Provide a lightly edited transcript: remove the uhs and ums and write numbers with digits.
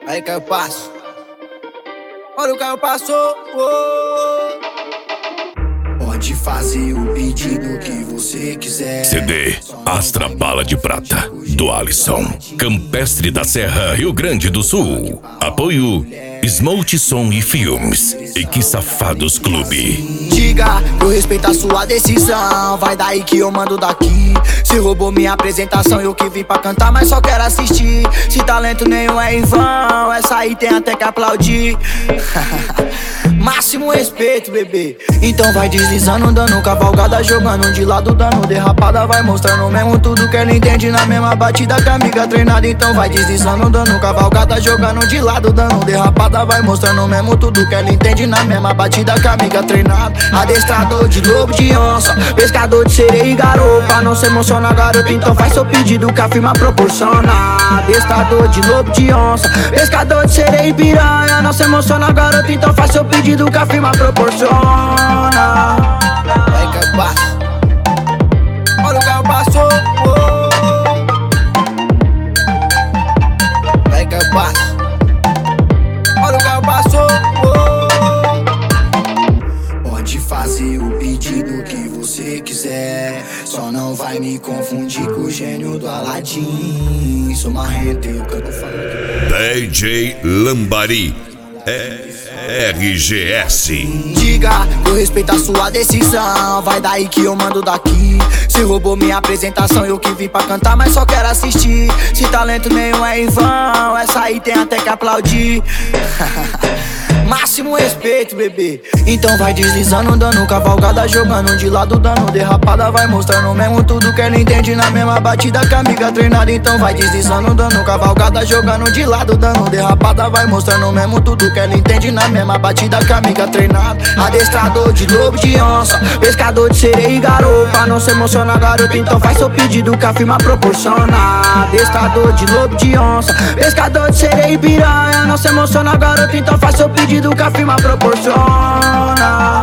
Aí Caio passo. Olha o Caio passou. Pode fazer o pedido que você quiser. CD Astra Bala de Prata, do Alisson. Campestre da Serra, Rio Grande do Sul. Apoio Smolt Som e Filmes e Que Safados Clube. Diga, eu respeito a sua decisão. Vai daí que eu mando daqui. Se roubou minha apresentação, eu que vim pra cantar, mas só quero assistir. Se talento nenhum é em vão, essa aí tem até que aplaudir. Máximo respeito, bebê. Então vai deslizando, dando cavalgada, jogando de lado, dando derrapada. Vai mostrando mesmo tudo que ela entende na mesma batida que a amiga treinada. Então vai deslizando, dando cavalgada, jogando de lado, dando derrapada. Vai mostrando mesmo tudo que ela entende na mesma batida que a amiga treinada. Adestrador de lobo, de onça, pescador de sereia e garopa. Não se emociona, garoto, então faz seu pedido que a firma proporciona. Adestrador de lobo, de onça, pescador de sereia e piranha. Não se emociona, garoto, então faz seu pedido que a firma proporciona. Vai que eu passo. Olha o carro passou. Vai que eu passo. Olha o carro passou. Pode fazer o pedido que você quiser, só não vai me confundir com o gênio do Aladim. Sou marrento, eu canto funk. DJ Lambari RGS. Diga, eu respeito a sua decisão. Vai daí que eu mando daqui. Se roubou minha apresentação, eu que vim pra cantar, mas só quero assistir. Se talento nenhum é em vão, essa aí tem até que aplaudir. Máximo respeito, bebê. Então vai deslizando, dando cavalgada, jogando de lado, dando derrapada. Vai mostrando mesmo tudo que ela entende na mesma batida que a amiga treinada. Então vai deslizando, dando cavalgada, jogando de lado, dando derrapada. Vai mostrando mesmo tudo que ela entende na mesma batida que a amiga treinada. Adestrador de lobo, de onça, pescador de sereia e garopa. Não se emociona, garoto, então faz seu pedido que a firma proporciona. Adestrador de lobo, de onça, pescador de sereia e piranha. Não se emociona, garoto, então faz seu pedido que a firma proporciona.